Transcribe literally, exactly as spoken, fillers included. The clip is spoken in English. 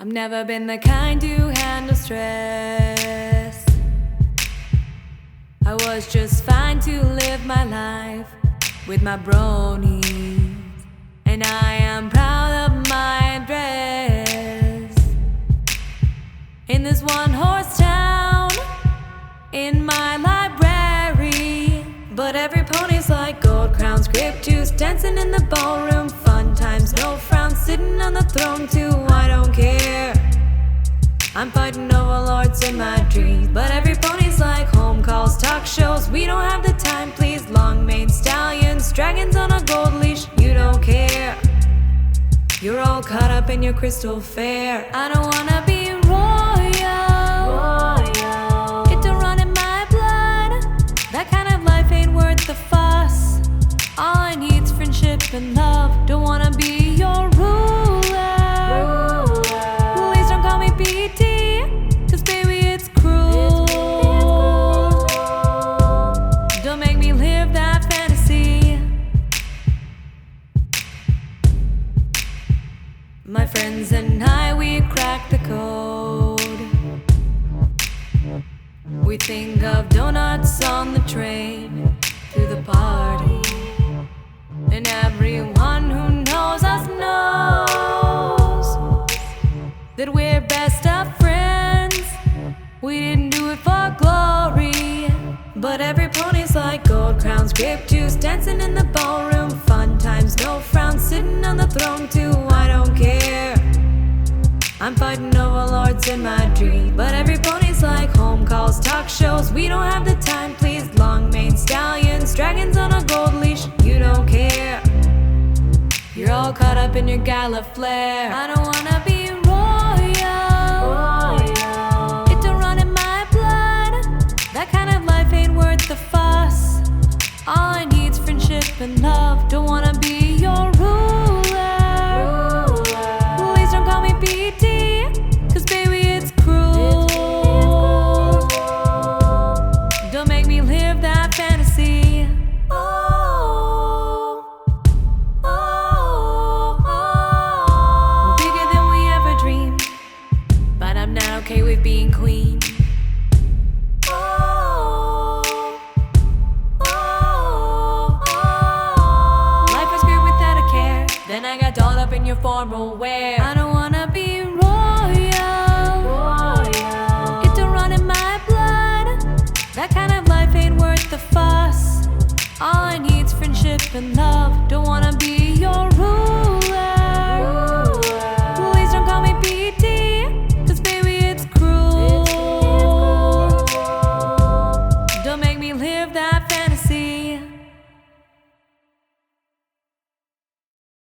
I've never been the kind to handle stress. I was just fine to live my life with my bronies, and I am proud of my address. In this one-horse town, in my library, but every pony's like gold crowns, grape juice, dancing in the ballroom, fun times, no frowns, sitting on the throne too. I don't care. I'm fighting overlords in my dreams, but every pony's like home calls, talk shows. We don't have the time, please. Long-maned stallions, dragons on a gold leash. You don't care. You're all caught up in your crystal fair. I don't wanna be royal. royal. It don't run in my blood. That kind of life ain't worth the fuss. All I need's friendship and love. Don't wanna be your ruler. ruler. Please don't call me B T, cause baby it's cruel. It's cruel. Don't make me live that fantasy. My friends and I, we cracked the code. We think of donuts on the train to the party, and everyone who knows us knows that we're best of friends. We didn't do it for glory, but every pony's like gold crowns, grape juice, dancing in the ballroom, fun times, no frowns, sitting on the throne too. I don't care. I'm fighting overlords in my dream, but every pony's like home calls, talk shows. We don't have the time, please. Long-maned stallions, dragons on a gold leash. You don't care. You're all caught up in your gala flair. I don't wanna be royal. royal. It don't run in my blood. That kind of life ain't worth the fuss. All I need's friendship and love. Don't wanna be your ruler. ruler. Please don't call me B T, cause baby it's cruel. It's cruel. Don't make me live that fantasy. Oh, oh, oh. We're bigger than we ever dreamed, but I'm not okay with being queen. Oh, oh, oh. Life was great without a care. Then I got dolled up in your formal wear. I don't wanna be royal. royal. It don't run in my blood. That kind of life ain't worth the fuss. All I need's friendship and love. Don't wanna be